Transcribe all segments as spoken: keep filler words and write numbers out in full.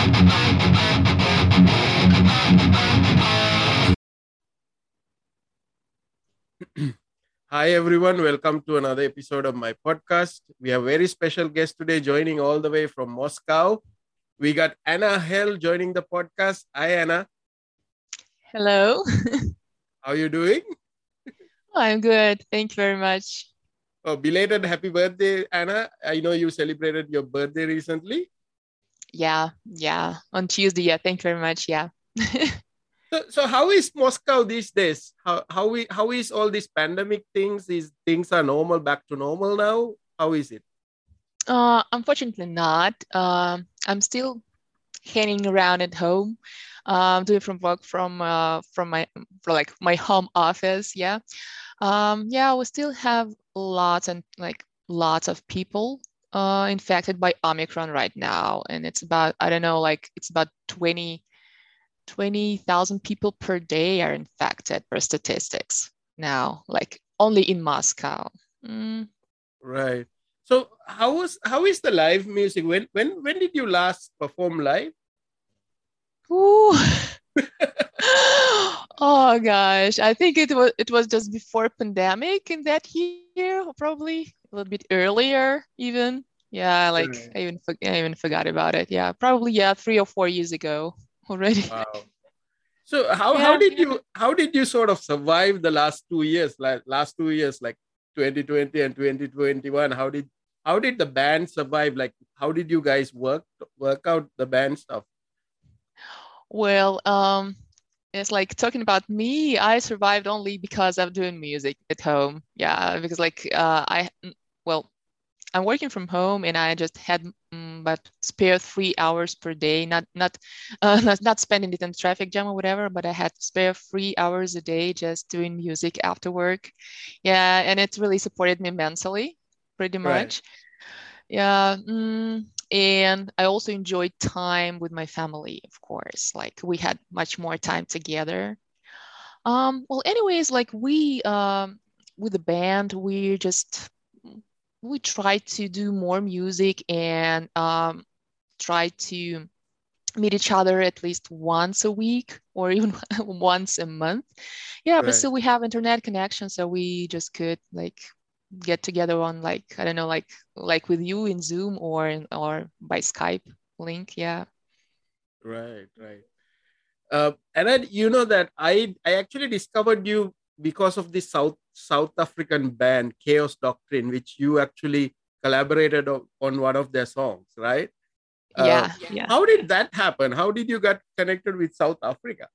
Hi, everyone. Welcome to another episode of my podcast. We have a very special guest today joining all the way from Moscow. We got Anna Hell joining the podcast. Hi, Anna. Hello. How are you doing? I'm good. Thank you very much. Oh, belated happy birthday, Anna. I know you celebrated your birthday recently. Yeah, yeah. On Tuesday, yeah. Thank you very much. Yeah. So, so how is Moscow these days? How how we how is all these pandemic things? Is things are normal, back to normal now? How is it? Uh, unfortunately not. Um, I'm still hanging around at home, um, doing from work from uh, from my from like my home office. Yeah. Um, yeah, we still have lots and like lots of people uh infected by Omicron right now, and it's about I don't know, like it's about twenty twenty thousand people per day are infected per statistics now, like only in Moscow. Mm. Right. So how was how is the live music? When when when did you last perform live? Ooh. Oh gosh, I think it was it was just before pandemic in that year, probably a little bit earlier even. Yeah, like I Right. even for- I even forgot about it. Yeah, probably yeah, three or four years ago already. Wow. So how how Yeah. did you how did you sort of survive the last two years, like last two years, like twenty twenty and twenty twenty-one? How did how did the band survive? Like how did you guys work work out the band stuff? Well, um, it's like talking about me. I survived only because of doing music at home. Yeah, because like uh, I, mm, well, I'm working from home and I just had um, but spare three hours per day. Not not uh, not not spending it in traffic jam or whatever, but I had spare three hours a day just doing music after work. Yeah, and it really supported me mentally, pretty Right. much. Yeah. Mm, and I also enjoyed time with my family, of course. Like we had much more time together. Um, well, anyways, like we um with the band, we just we try to do more music and um try to meet each other at least once a week or even once a month. Yeah, but Right. still we have internet connection, so we just could like get together on like I don't know, like like with you in Zoom or in, or by Skype link. Yeah. Right. Right. Uh, and then you know that I I actually discovered you because of the South South African band Chaos Doctrine, which you actually collaborated on, on one of their songs, right? Uh, Yeah. Yeah. how did that happen? How did you get connected with South Africa?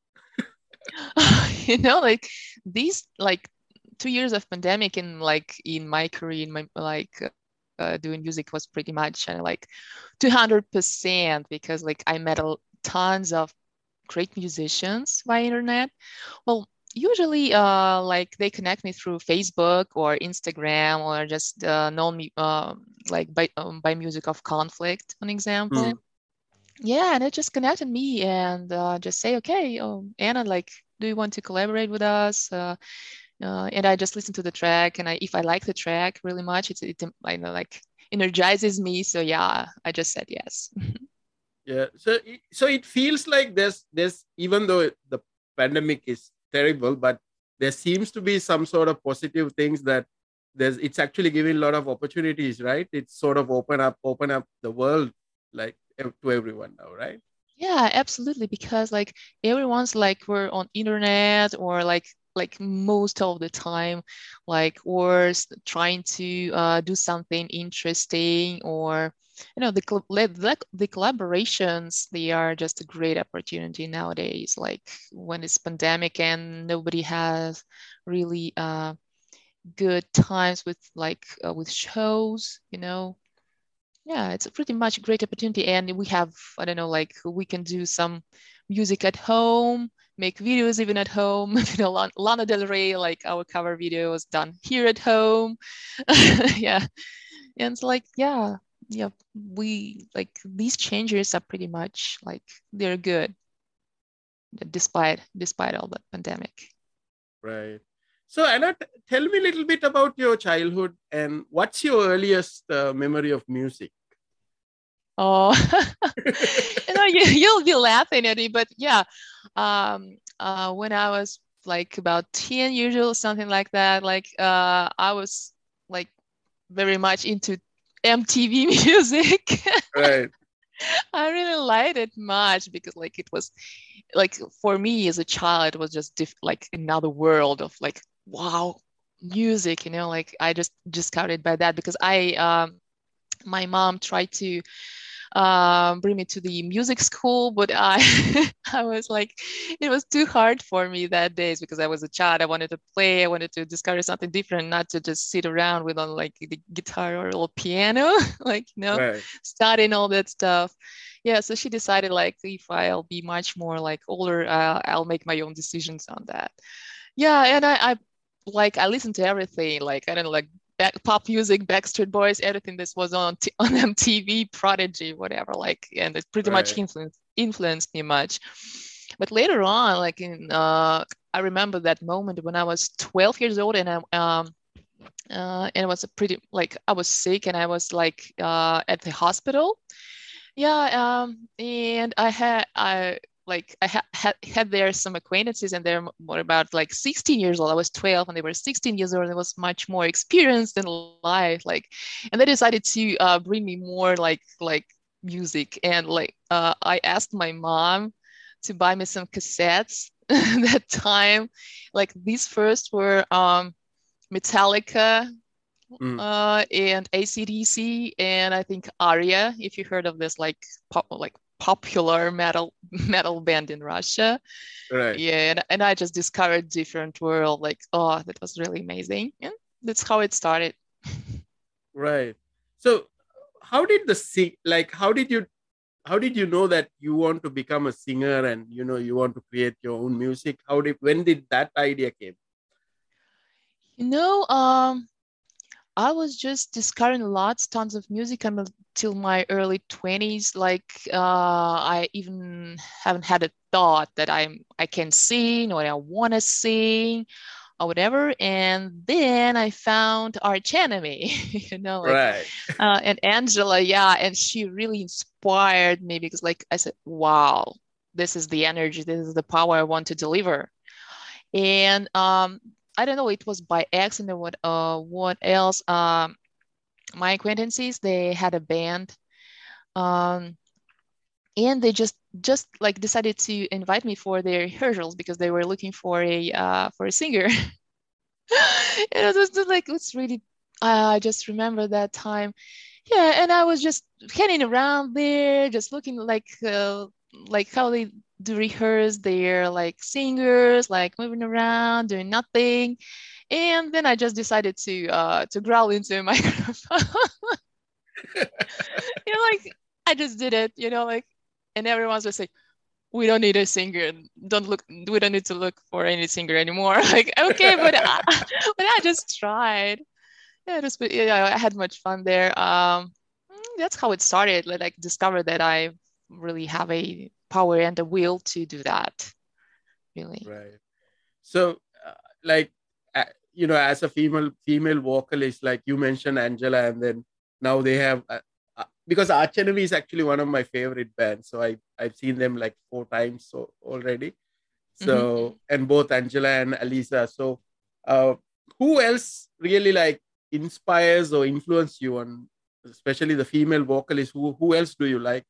You know, like these like two years of pandemic in like in my career, in my like uh, doing music was pretty much uh, like two hundred percent because like I met a, tons of great musicians via internet. Well, usually uh, like they connect me through Facebook or Instagram or just uh, know me uh, like by, um, by Music of Conflict, an Hmm. example. Yeah, and it just connected me and uh, just say, okay, oh, Anna, like, do you want to collaborate with us? Uh, uh, and I just listen to the track, and I, if I like the track really much, it's it, I know, like energizes me. So yeah, I just said yes. Yeah. So it- so it feels like there's there's even though the pandemic is terrible, but there seems to be some sort of positive things that there's it's actually giving a lot of opportunities, right? It's sort of open up open up the world like ev- to everyone now, right? Yeah, absolutely. Because like everyone's like we're on internet or like like most of the time, like or s- trying to uh, do something interesting or you know the col- le- the the collaborations, they are just a great opportunity nowadays. Like when it's pandemic and nobody has really uh, good times with like uh, with shows, you know, yeah, it's a pretty much a great opportunity. And we have, I don't know, like we can do some music at home, make videos even at home. You know, Lan- Lana Del Rey, like our cover video was done here at home. Yeah. And it's like, yeah, yeah, we like these changes are pretty much like they're good despite despite all the pandemic. Right. So Anna, t- tell me a little bit about your childhood and what's your earliest uh, memory of music? Oh, you know, you, you'll be laughing at me, but yeah, um, uh, when I was like about ten years old, something like that, like uh, I was like very much into M T V music. Right. I really liked it much because like it was like for me as a child, it was just diff- like another world of like, wow, music, you know, like I just discovered by that because I um my mom tried to um, bring me to the music school, but I I was like, it was too hard for me that days because I was a child. I wanted to play. I wanted to discover something different, not to just sit around with on like the guitar or a piano, like you know, Right. studying all that stuff. Yeah, so she decided like if I'll be much more like older, uh, I'll make my own decisions on that. Yeah, and I, I like I listened to everything. Like I don't know, like back, pop music, Backstreet Boys, everything this was on t- on M T V, Prodigy, whatever. Like, and it pretty much Right. influenced influenced me much. But later on, like in uh, I remember that moment when I was twelve years old, and I um. Uh, and it was a pretty like I was sick and I was like uh, at the hospital. Yeah, um, and I had I like I ha- had had there some acquaintances, and they're more about like sixteen years old. I was twelve, and they were sixteen years old. And it was much more experienced in life, like, and they decided to uh, bring me more like like music, and like uh, I asked my mom to buy me some cassettes that time. Like these first were um, Metallica, Mm. uh, and A C D C, and I think Aria, if you heard of this like pop, like popular metal metal band in Russia. Right. Yeah, and, and I just discovered different world. Like, oh, that was really amazing. And that's how it started. Right. So, how did the sing like? How did you how did you know that you want to become a singer and you know you want to create your own music? How did when did that idea came? You know, um, I was just discovering lots, tons of music until my early twenties. Like, uh, I even haven't had a thought that I'm I can sing or I want to sing or whatever. And then I found Arch Enemy, you know, like, Right. uh, and Angela, yeah, and she really inspired me because, like, I said, wow, this is the energy, this is the power I want to deliver. And um, I don't know, it was by accident or what, uh, what else. Um, my acquaintances, they had a band, um, and they just just like decided to invite me for their rehearsals because they were looking for a uh, for a singer. And it was just like it's really I just remember that time. Yeah, and I was just heading around there, just looking like uh, like how they do rehearse their like singers, like moving around, doing nothing. And then I just decided to uh to growl into a microphone. You know, like I just did it, you know, like and everyone's just like, we don't need a singer. Don't look. We don't need to look for any singer anymore. Like, okay, but I, but I just tried. Yeah, it was, yeah, I had much fun there. Um, that's how it started. Like, like discover that I really have a power and a will to do that. Really. Right. So, uh, like, uh, you know, as a female female vocalist, like you mentioned Angela, and then now they have uh, uh, because Arch Enemy is actually one of my favorite bands. So I I've seen them like four times so already. Mm-hmm. So and both Angela and Alisa. So, uh, who else really like inspires or influence you on, especially the female vocalist? Who who else do you like?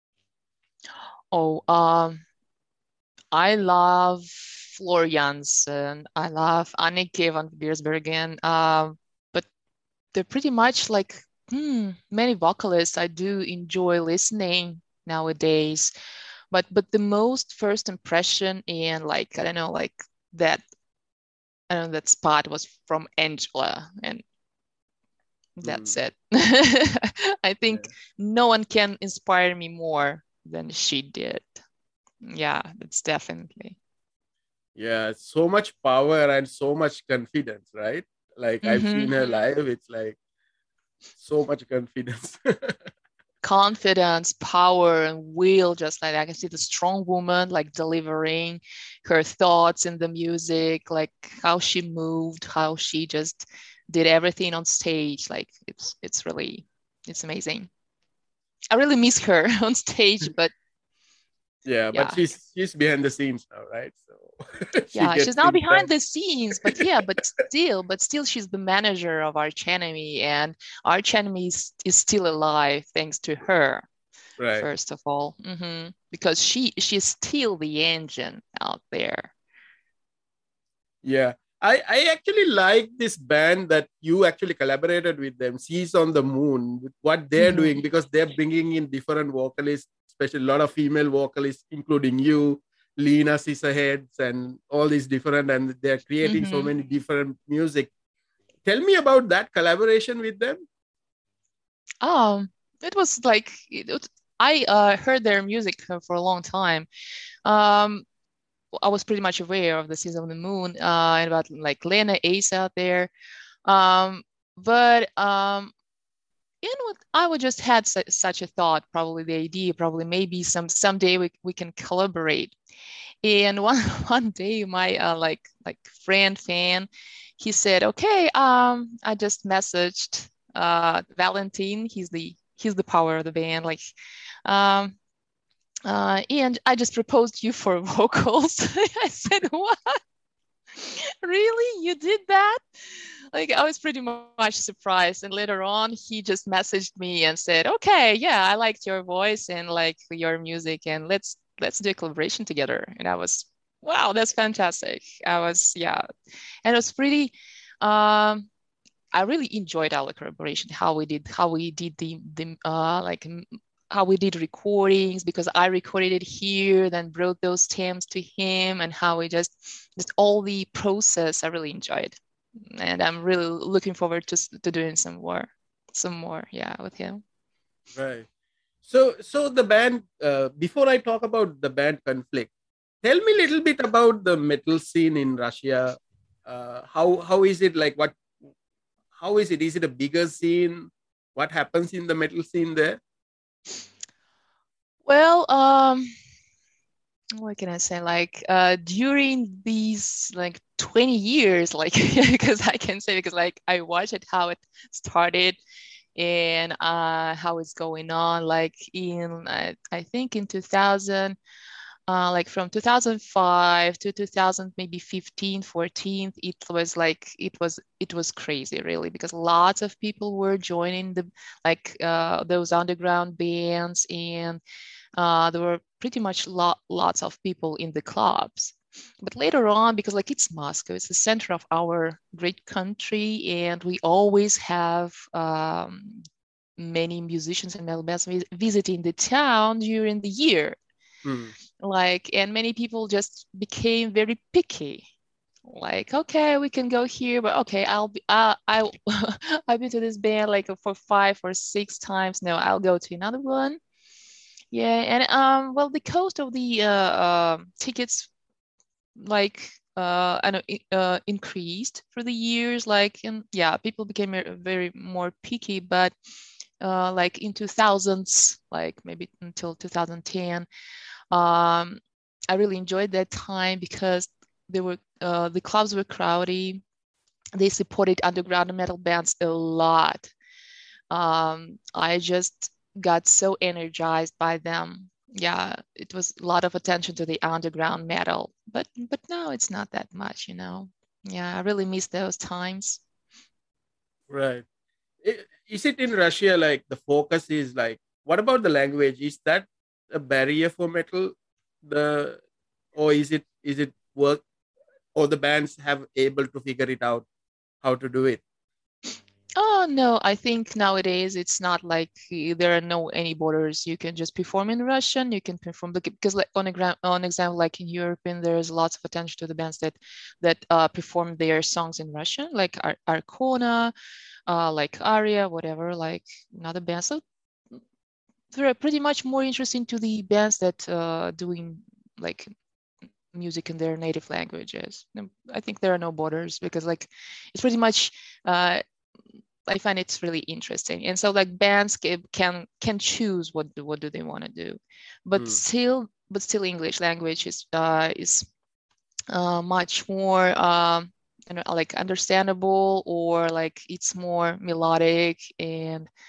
Oh, um, I love Floor Jansen. I love Anneke van Biersbergen. Um, but they're pretty much like hmm, many vocalists I do enjoy listening nowadays. But but the most first impression and like I don't know, like that I don't know that spot was from Angela, and that's Hmm. it. I think Yeah. no one can inspire me more than she did. Yeah, that's definitely. Yeah, so much power and so much confidence, right? Like I've Mm-hmm. seen her live, it's like so much confidence. Confidence, power, and will, just like I can see the strong woman like delivering her thoughts in the music, like how she moved, how she just did everything on stage. Like it's it's really it's amazing. I really miss her on stage, but Yeah, but yeah, she's she's behind the scenes now, right? So she yeah, she's gets now things behind done. the scenes, but yeah, but still, but still, she's the manager of Arch Enemy, and Arch Enemy is, is still alive thanks to her, Right. first of all, hmm because she she's still the engine out there. Yeah. I, I actually like this band that you actually collaborated with them, Seas on the Moon, with what they're doing, Mhm. because they're bringing in different vocalists, especially a lot of female vocalists, including you, Lena Scissorheads, and all these different, and they're creating so Mhm. many different music. Tell me about that collaboration with them. Um, it was like it, was- I uh, heard their music uh, for a long time. Um, I was pretty much aware of the Season of the Moon uh, and about like Lena Ace out there. Um, but um, you know what? I would just had su such a thought, probably the idea, probably maybe some someday we, we can collaborate. And one one day, my uh, like like friend fan, he said, "Okay, um, I just messaged uh Valentine. He's the he's the power of the band. Like, um, uh, and I just proposed you for vocals." I said, "What? Really? You did that?" Like I was pretty much surprised. And later on, he just messaged me and said, "Okay, yeah, I liked your voice and like your music, and let's let's do a collaboration together." And I was, wow, that's fantastic. I was, yeah, and it was pretty. Um, I really enjoyed our collaboration. How we did, how we did the the uh like how we did recordings, because I recorded it here, then brought those stems to him, and how we just just all the process I really enjoyed, and I'm really looking forward to to doing some more, some more, yeah, with him. Right. So, so the band. Uh, before I talk about the band Conflict, tell me a little bit about the metal scene in Russia. Uh, how how is it like? What how is it? Is it a bigger scene? What happens in the metal scene there? Well, um, what can I say? Like uh, during these like twenty years, like because I can say because like I watched it how it started and uh, how it's going on. Like in uh, I think in two thousand. Uh, like from two thousand five to two thousand maybe fifteen fourteen, it was like it was it was crazy really, because lots of people were joining the like uh, those underground bands, and uh, there were pretty much lo- lots of people in the clubs. But later on, because like it's Moscow, it's the center of our great country, and we always have um, many musicians and metal bands vis- visiting the town during the year, Hmm. like, and many people just became very picky, like, okay, we can go here, but okay, I'll be uh, I I've been to this band like for five or six times. No, I'll go to another one. Yeah, and um well, the cost of the uh um tickets, like uh I know it, uh increased through the years, like, and yeah, people became a- very more picky. But uh like in two thousands, like maybe until two thousand ten, um, I really enjoyed that time because they were uh, the clubs were crowded. They supported underground metal bands a lot. Um, I just got so energized by them. Yeah, it was a lot of attention to the underground metal, but but now it's not that much, you know. Yeah, I really miss those times. Right. I- Is it in Russia like the focus is like? What about the language? Is that a barrier for metal? The or is it is it work or the bands have able to figure it out how to do it? Oh no, I think nowadays it's not like uh, there are no any borders. You can just perform in Russian. You can perform the, because like on a gra- on example, like in Europe, and there's lots of attention to the bands that that uh, perform their songs in Russian, like Ar- Arcona, uh, like Aria, whatever, like another bands. So they're pretty much more interesting to the bands that uh, doing like music in their native languages. Um, I think there are no borders, because like it's pretty much uh, I find it's really interesting. And so like bands can can, can choose what do, what do they want to do, but Hmm. still but still English language is uh, is uh, much more um, you know, like understandable, or like it's more melodic, and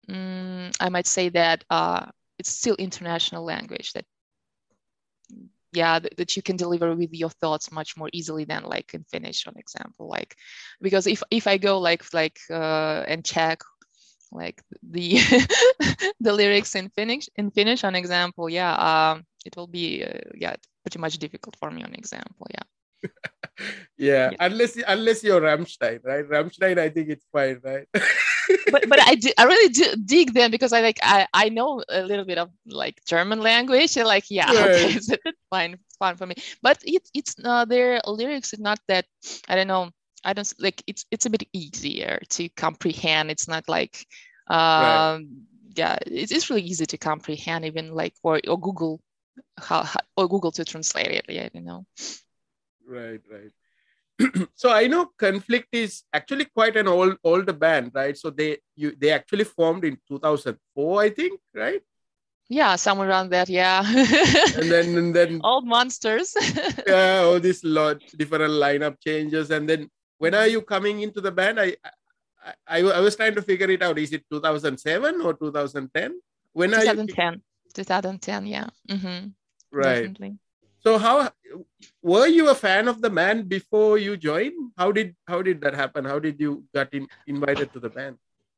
mm, I might say that uh, it's still international language that, yeah, that, that you can deliver with your thoughts much more easily than like in Finnish, for example. Like, because if if I go like like uh, and check like the the lyrics in Finnish in Finnish, on example, yeah, um, it will be uh, yeah pretty much difficult for me on example, yeah. Yeah, Yeah. unless unless you're Rammstein, right? Rammstein, I think it's fine, right? But but I do, I really do dig them because I like I I know a little bit of like German language and like yeah okay Right. so it's fine fine for me. But it's it's uh, their lyrics is not that, I don't know, I don't like it's it's a bit easier to comprehend. It's not like Right. um yeah it's, it's really easy to comprehend, even like or or Google how, how or Google to translate it, yeah, you know. Right. Right. So I know Conflict is actually quite an old older band, right? So they you they actually formed in two thousand four, I think, right? Yeah, somewhere around that, yeah. And then and then Old monsters. yeah, all these lot different lineup changes. And then when are Mm. you coming into the band? I I, I, I was trying to figure it out. Is it two thousand seven or two thousand ten? When are you twenty ten. twenty ten, yeah. Mm-hmm. right? Definitely. So how were you a fan of the band before you joined? How did how did that happen? How did you got in, invited to the band?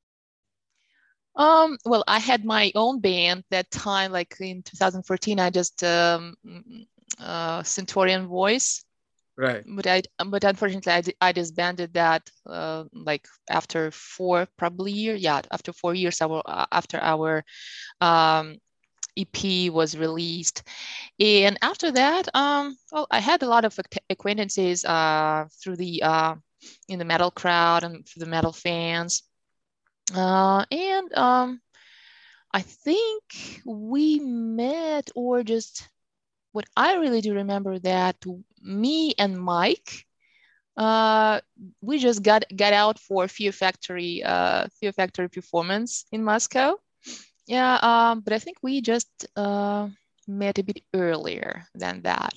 Um, well, I had my own band that time, like in two thousand fourteen, I just um mm, uh Centaurian Voice, Right. but I but unfortunately I, di- I disbanded that uh like after four probably year, yeah, after four years our uh, after our um E P was released. And after that, um, well, I had a lot of ac- acquaintances uh through the uh in the metal crowd and through the metal fans. Uh, and um, I think we met, or just what I really do remember that me and Mike, uh, we just got got out for Fear Factory, uh, Fear Factory performance in Moscow. Yeah, um, but I think we just uh, met a bit earlier than that.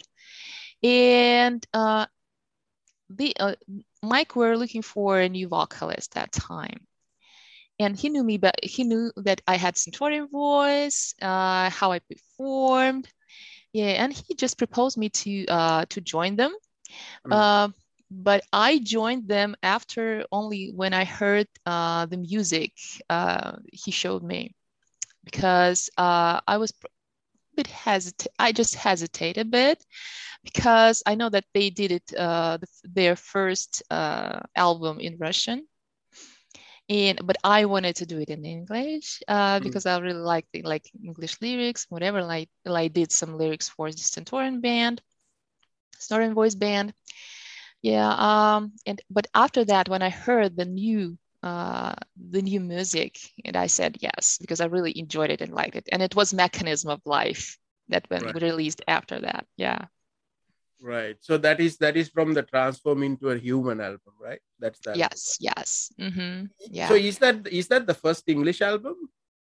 And uh, the uh, Mike were looking for a new vocalist that time, and he knew me, but he knew that I had Centaurian voice, uh, how I performed, yeah, and he just proposed me to uh, to join them. Mm. Uh, but I joined them after only when I heard uh, the music uh, he showed me, because uh, I was a bit hesitant. I just hesitate a bit because I know that they did it uh, the, their first uh, album in Russian, and but I wanted to do it in English uh, Mm. because I really like the like English lyrics, whatever. Like, I did some lyrics for the Stentorian band, Stentorian voice band. Yeah. Um. And but after that, when I heard the new uh the new music, and I said yes because I really enjoyed it and liked it, and it was Mechanism of Life that when Right. we released after that. Yeah. Right. So that is that is from the Transform into a Human album, right? That's the album. Yes. Yes. Mm-hmm. So Yeah. is that is that the first English album?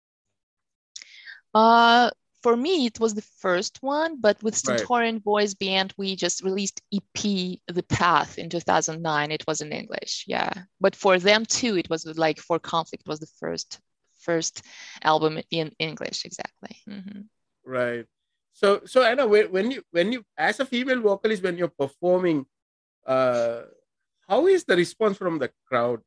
Uh, for me, it was the first one, but with Right. Stentorian Boys Band, we just released E P The Path in two thousand nine. It was in English, yeah. But for them too, it was like For Conflict was the first first album in English, exactly. Mm-hmm. Right. So so Anna, when when you when you as a female vocalist when you're performing, uh, how is the response from the crowd?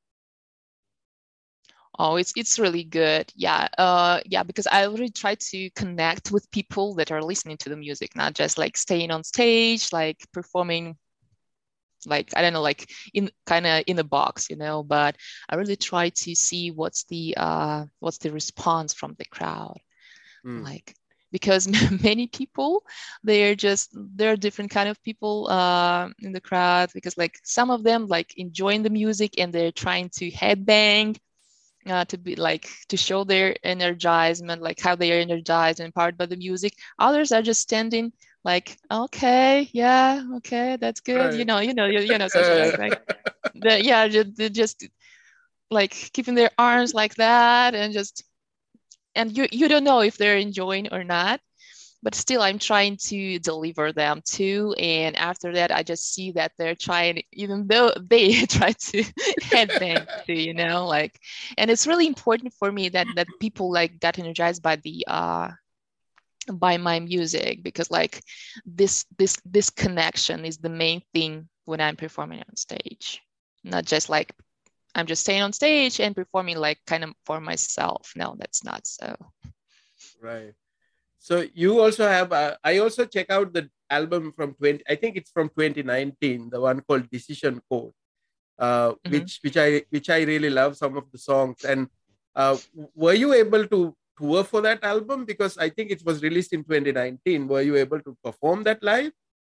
Oh, it's it's really good. Yeah. Uh yeah, because I really try to connect with people that are listening to the music, not just like staying on stage, like performing like I don't know, like in kind of in a box, you know, but I really try to see what's the uh what's the response from the crowd. Mm. Like, because many people, they're just there are different kind of people uh in the crowd, because like some of them like enjoying the music and they're trying to headbang uh, to be like to show their energizement, like how they are energized and empowered by the music. Others are just standing like, okay, yeah, okay, that's good. You Right. know, you know, you, you know, such Uh, like like the yeah, just, just like keeping their arms like that, and just and you you don't know if they're enjoying or not. but still I'm trying to deliver them too. And after that, I just see that they're trying, even though they try to headbang too, you know, like, and it's really important for me that that people like got energized by the uh by my music, because like this this this connection is the main thing when I'm performing on stage. Not just like I'm just staying on stage and performing like kind of for myself. No, that's not so. Right. So you also have, uh, I also check out the album from twenty, I think it's from twenty nineteen, the one called Decision Code, uh, Mhm. which, which I, which I really love some of the songs. And uh, were you able to tour for that album? Because I think it was released in twenty nineteen. Were you able to perform that live?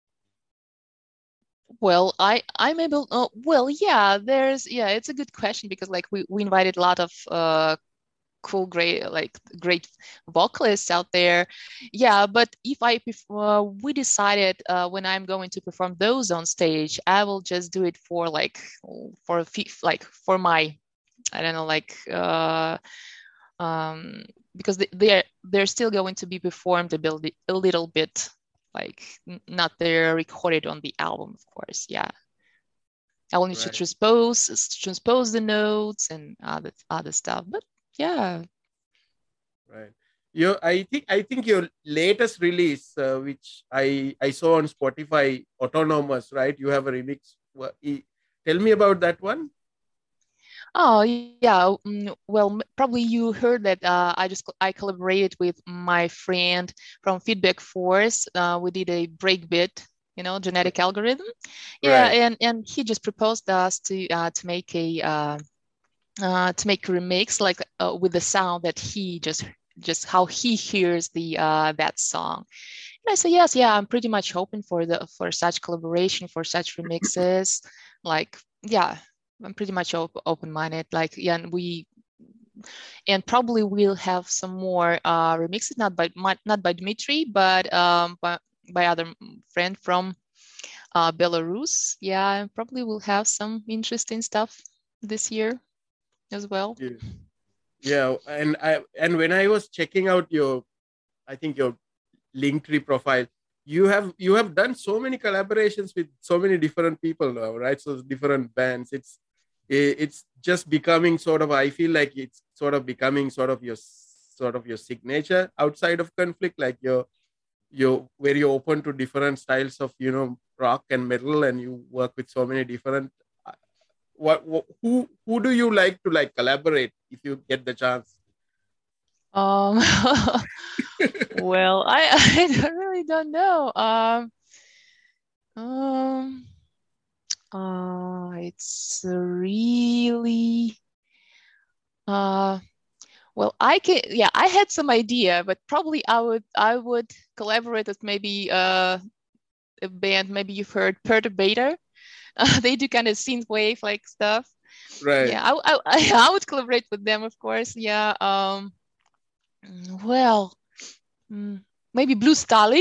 Well, I I'm able. Uh, well, yeah. There's yeah. It's a good question, because like we we invited a lot of uh cool, great like great vocalists out there. Yeah, but if I pref- uh, we decided uh, when I'm going to perform those on stage, I will just do it for like for a few, like for my, I don't know, like uh um because they, they're they're still going to be performed a, bit, a little bit, like n- not they're recorded on the album, of course. Yeah, I will need to Right. transpose transpose the notes and other other stuff, but yeah. Right. Your, I think, I think your latest release, uh, which I I saw on Spotify, Autonomous, right? You have a remix. Wha- e- Tell me about that one. Oh yeah. mm, Well, m- probably you heard that uh, I just I collaborated with my friend from Feedback Force. Uh, we did a breakbeat, you know, genetic algorithm. Yeah, Right. and and he just proposed us to uh, to make a uh, uh, to make a remix, like uh, with the sound that he just just how he hears the uh, that song. And I said yes, yeah, I'm pretty much open for the for such collaboration, for such remixes. Like yeah, I'm pretty much op- open-minded. Like yeah, and we and probably we'll have some more uh, remixes, not by my, not by Dmitry, but um, by, by other friend from uh, Belarus. Yeah, and probably we'll have some interesting stuff this year as well. Yeah. Yeah. And I and when I was checking out your, I think your Linktree profile, you have you have done so many collaborations with so many different people now, right? So different bands. It's i- it's just becoming sort of, I feel like it's sort of becoming sort of your sort of your signature outside of Conflict, like your you where you're open to different styles of, you know, rock and metal, and you work with so many different uh, what, what who who do you like to like collaborate if you get the chance? Um, well, I I don't- really don't know. Um, um, uh, it's really uh well, I can, yeah, I had some idea, but probably I would I would collaborate with maybe uh, a band. Maybe you've heard Perturbator. Uh, they do kind of synthwave like stuff. Right. Yeah, I, I I would collaborate with them, of course. Yeah. Um. Well, mm, maybe Blue Stally.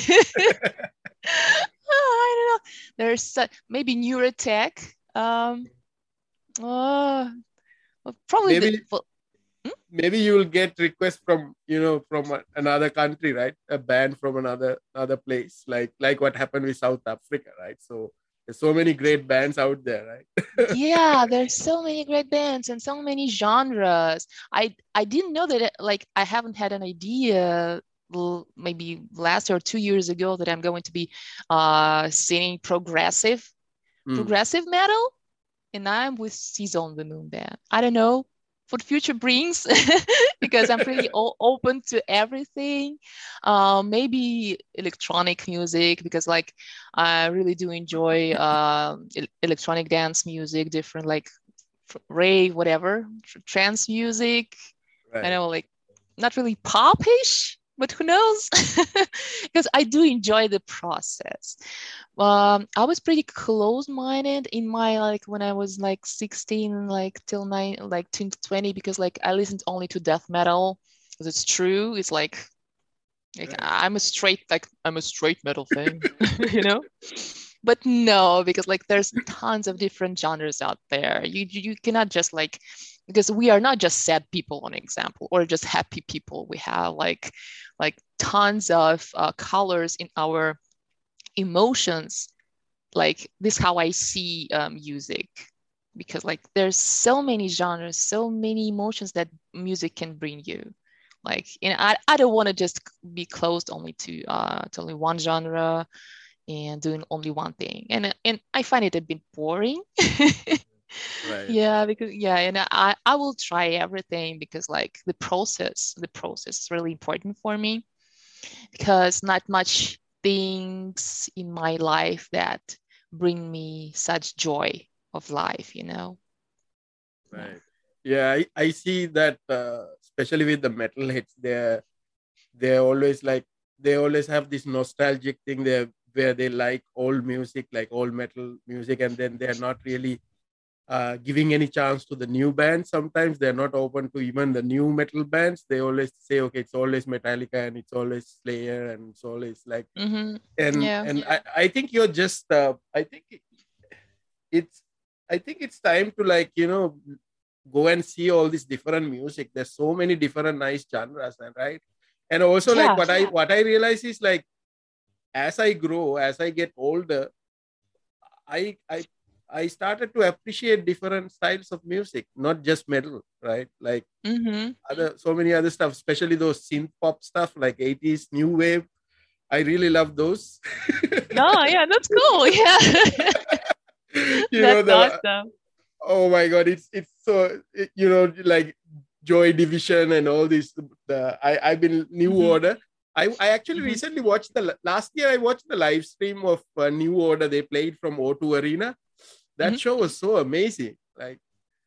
I don't know. There's uh, maybe Neurotech. Um. Uh, well, probably the. maybe Well, hmm? maybe you will get requests from, you know, from a- another country, right? A band from another another place, like like what happened with South Africa, right? So there's so many great bands out there, right? Yeah, there's so many great bands and so many genres. I I didn't know that it, like I haven't had an idea l- maybe last or two years ago that I'm going to be uh singing progressive Mm. progressive metal, and I'm with Seas on the Moon Band. I don't know what the future brings because I'm pretty o- open to everything. Uh, maybe electronic music, because like I really do enjoy um, el- electronic dance music, different like f- rave, whatever, tr- trance music. I Right. know, like not really popish, but who knows? Because I do enjoy the process. Um, I was pretty close-minded in my like when I was like sixteen, like till nine, like ten to twenty, because like I listened only to death metal. Because it's true. It's like like Right. I'm a straight like I'm a straight metal thing, you know? But no, because like there's tons of different genres out there. You you you cannot just like because we are not just sad people, on example, or just happy people. We have like like tons of uh, colors in our emotions. Like this, how I see um, music, because like there's so many genres, so many emotions that music can bring you. Like, you know, I, I don't want to just be closed only to uh to only one genre and doing only one thing. And and I find it a bit boring. Right. Yeah, because yeah, and I I will try everything, because like the process, the process is really important for me, because not much things in my life that bring me such joy of life, you know? Yeah. Right. Yeah, I, I see that, uh, especially with the metalheads, they're they're always like they always have this nostalgic thing there where they like old music, like old metal music, and then they're not really uh, giving any chance to the new bands. Sometimes they're not open to even the new metal bands. They always say, okay, it's always Metallica and it's always Slayer and it's always like, Mm-hmm. and Yeah. and I, I think you're just uh, I think it's I think it's time to, like, you know, go and see all this different music. There's so many different nice genres, and right. And also, like, Yeah. what I what I realize is, like, as I grow, as I get older, I I I started to appreciate different styles of music, not just metal, right? Like Mm-hmm. other so many other stuff, especially those synth pop stuff like eighties new wave. I really love those. No, yeah, that's cool. Yeah. You know That's the awesome. oh my god, it's it's so it- you know, like Joy Division and all these. The I I've been New Mm-hmm. Order. I I actually Mm-hmm. recently watched the last year. I watched the live stream of uh, New Order. They played from O two Arena. That Mm-hmm. show was so amazing. Like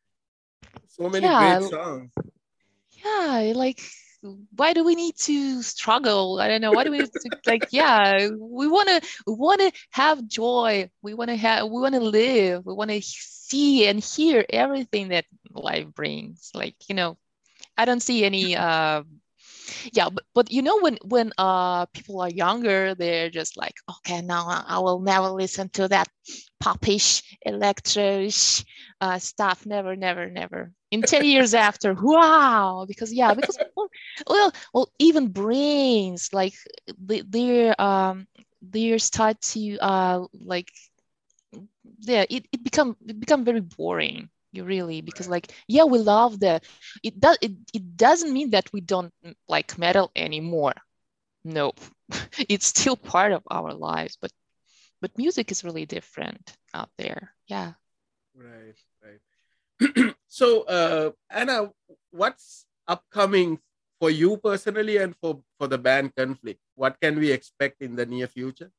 so many great Yeah. songs. Yeah. Like, why do we need to struggle? I don't know. Why do we need to, like, yeah, we want to we want to have joy. We want to have we want to live. We want to see and hear everything that life brings. Like, you know, I don't see any uh yeah, but, but you know, when when uh people are younger, they're just like, okay, now I, I will never listen to that popish, electrish uh stuff. Never, never, never. In ten years after, wow, because yeah, because well, well, well even brains, like they, they're um they start to uh like yeah, it, it become it become very boring. You really, because Right. like, yeah, we love that. It does it, it doesn't mean that we don't mm, like metal anymore. Nope. It's still part of our lives, but but music is really different out there. Yeah. Right. Right. So, uh, Anna, what's upcoming for you personally and for for the band Conflict? What can we expect in the near future?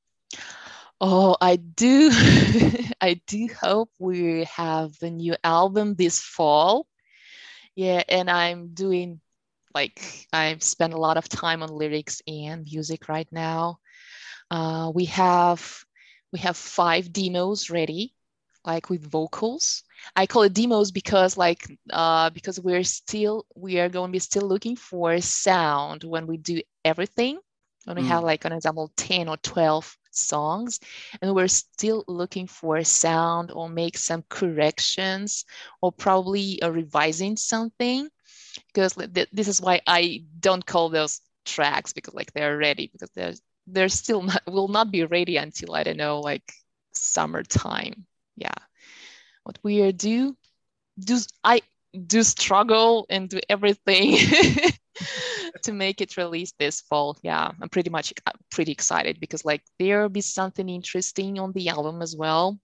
Oh, I do. I do hope we have the new album this fall. Yeah, and I'm doing like I've spent a lot of time on lyrics and music right now. Uh, we have we have five demos ready, like with vocals. I call it demos because like uh, because we're still we are going to be still looking for sound when we do everything. When we have Mm. like an example ten or twelve songs, and we're still looking for sound or make some corrections or probably uh, revising something, because this is why I don't call those tracks, because like they're ready, because they're they're still not will not be ready until I don't know, like summertime. Yeah, what we do do I do struggle and do everything to make it released this fall. Yeah, I'm pretty much uh, pretty excited, because like there'll be something interesting on the album as well,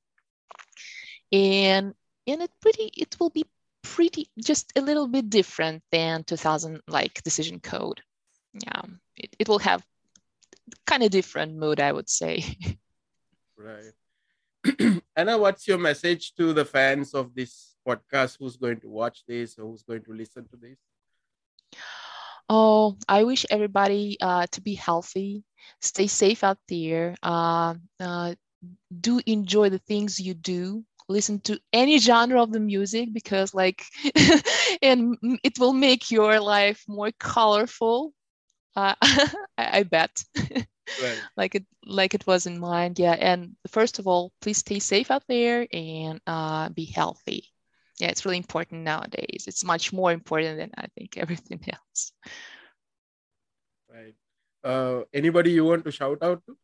and and it pretty it will be pretty just a little bit different than two thousand like Decision Code. Yeah, it, it will have kind of different mood, I would say. Right. Anna, what's your message to the fans of this podcast? Who's going to watch this or who's going to listen to this? Oh, I wish everybody uh, to be healthy, stay safe out there, uh, uh, do enjoy the things you do. Listen to any genre of the music, because like and it will make your life more colorful. uh, I, I bet. Right. like it like it was in mine. Yeah, and first of all, please stay safe out there and uh, be healthy. yeah, it's really important nowadays. It's much more important than I think everything else. Right. Uh, anybody you want to shout out to?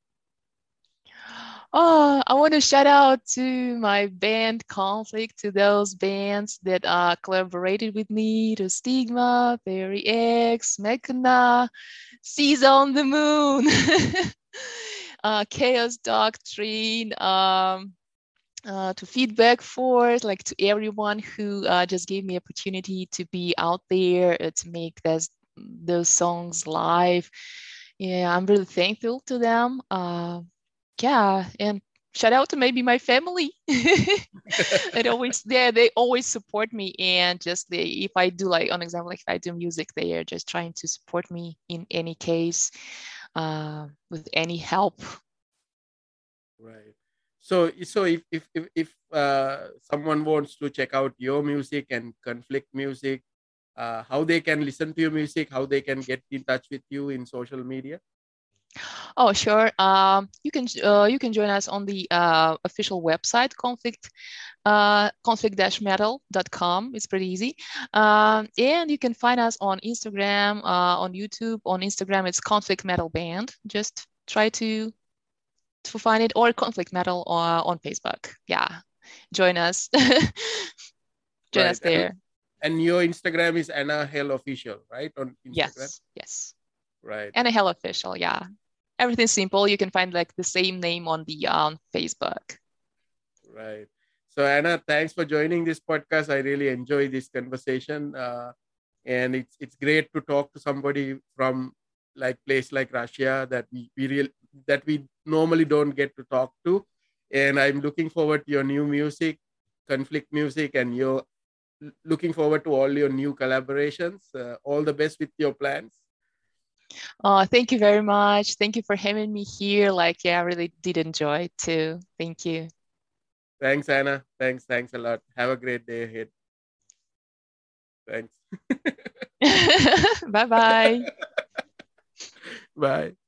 Oh, I want to shout out to my band Conflict, to those bands that uh, collaborated with me, to Stigma, Theory X, Mechana, Seas on the Moon, uh, Chaos Doctrine, um, uh, to Feedback Force, like to everyone who uh, just gave me opportunity to be out there uh, to make this, those songs live. Yeah, I'm really thankful to them. Uh, yeah, and shout out to maybe my family. It always, yeah, they always support me, and just they, if I do like an example, like if I do music, they are just trying to support me in any case, uh, with any help. Right. So, so if if if, if uh, someone wants to check out your music and Conflict music, uh, how they can listen to your music, how they can get in touch with you in social media? Oh, sure. Um, you can uh, you can join us on the uh, official website, conflict uh, conflict metal dot com. It's pretty easy. Um, and you can find us on Instagram, uh, on YouTube. On Instagram, it's Conflict Metal Band. Just try to to find it, or Conflict Metal uh, on Facebook. Yeah, join us. Join Right. us there. And, and your Instagram is Anna Hell Official, right? On Instagram. Yes, yes. Right. Anna Hell Official. Yeah, everything's simple. You can find like the same name on the on Facebook. Right. So Anna, thanks for joining this podcast. I really enjoy this conversation, uh, and it's it's great to talk to somebody from like place like Russia that we, we real that we normally don't get to talk to. And I'm looking forward to your new music, Conflict music, and you're looking forward to all your new collaborations. Uh, all the best with your plans. Oh, thank you very much. Thank you for having me here. Like, yeah, I really did enjoy it too. Thank you. Thanks, Anna. Thanks. Thanks a lot. Have a great day ahead. Thanks. Bye-bye. Bye.